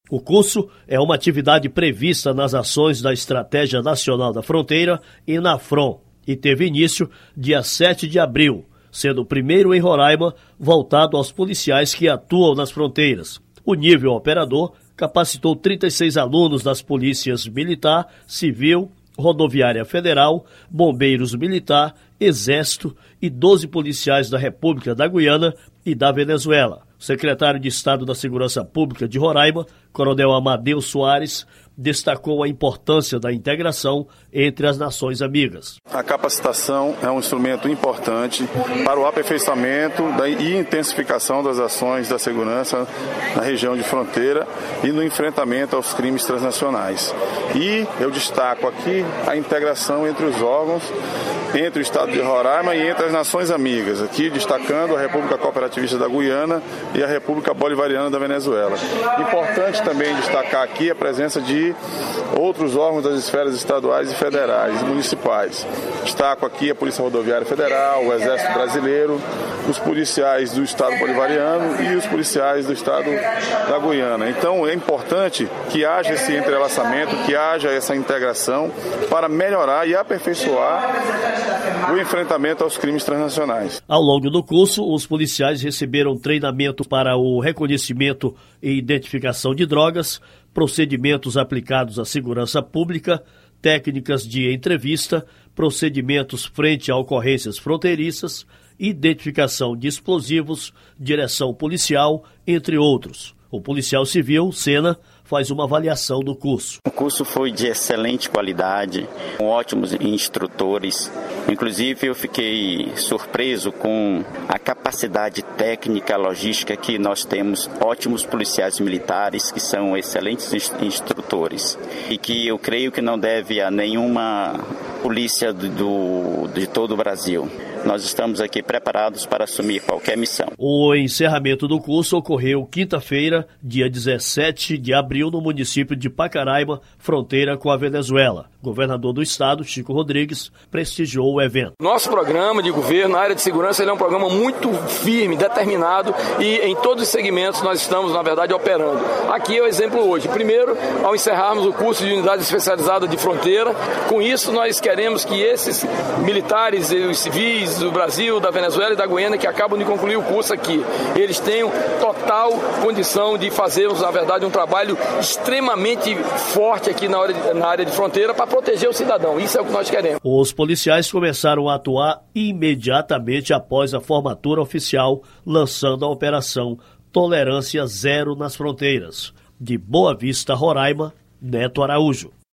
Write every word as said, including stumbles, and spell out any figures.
O curso é uma atividade prevista nas ações da Estratégia Nacional da Fronteira e na Fron e teve início dia sete de abril, sendo o primeiro em Roraima voltado aos policiais que atuam nas fronteiras. O nível operador capacitou trinta e seis alunos das polícias Militar, Civil, Rodoviária Federal, Bombeiros Militar, Exército e doze policiais da República da Guiana e da Venezuela. O secretário de Estado da Segurança Pública de Roraima, Coronel Amadeu Soares, destacou a importância da integração entre as nações amigas. A capacitação é um instrumento importante para o aperfeiçoamento e intensificação das ações da segurança na região de fronteira e no enfrentamento aos crimes transnacionais. E eu destaco aqui a integração entre os órgãos, entre o Estado de Roraima e entre as nações amigas, aqui destacando a República Cooperativista da Guiana e a República Bolivariana da Venezuela. Importante também destacar aqui a presença de outros órgãos das esferas estaduais e federais e municipais. Destaco aqui a Polícia Rodoviária Federal, o Exército Brasileiro, os policiais do Estado Bolivariano e os policiais do Estado da Guiana. Então é importante que haja esse entrelaçamento, que haja essa integração para melhorar e aperfeiçoar o enfrentamento aos crimes transnacionais. Ao longo do curso, os policiais receberam treinamento para o reconhecimento e identificação de drogas, procedimentos aplicados à segurança pública, técnicas de entrevista, procedimentos frente a ocorrências fronteiriças, identificação de explosivos, direção policial, entre outros. O policial civil, Sena, faz uma avaliação do curso. O curso foi de excelente qualidade, com ótimos instrutores. Inclusive, eu fiquei surpreso com a capacidade técnica, logística que nós temos, ótimos policiais militares, que são excelentes instrutores. E que eu creio que não deve a nenhuma polícia do, de todo o Brasil. Nós estamos aqui preparados para assumir qualquer missão. O encerramento do curso ocorreu quinta-feira, dia dezessete de abril, no município de Pacaraima, fronteira com a Venezuela. O governador do estado, Chico Rodrigues, prestigiou o evento. Nosso programa de governo na área de segurança ele é um programa muito firme, determinado e em todos os segmentos nós estamos, na verdade, operando. Aqui é o exemplo hoje. Primeiro, ao encerrarmos o curso de unidade especializada de fronteira, com isso nós queremos que esses militares e os civis do Brasil, da Venezuela e da Guiana que acabam de concluir o curso aqui, eles tenham total condição de fazermos, na verdade, um trabalho extremamente forte aqui na área de, na área de fronteira para proteger o cidadão. Isso é o que nós queremos. Os policiais começaram a atuar imediatamente após a formatura oficial, lançando a operação Tolerância Zero nas Fronteiras. De Boa Vista, Roraima, Neto Araújo.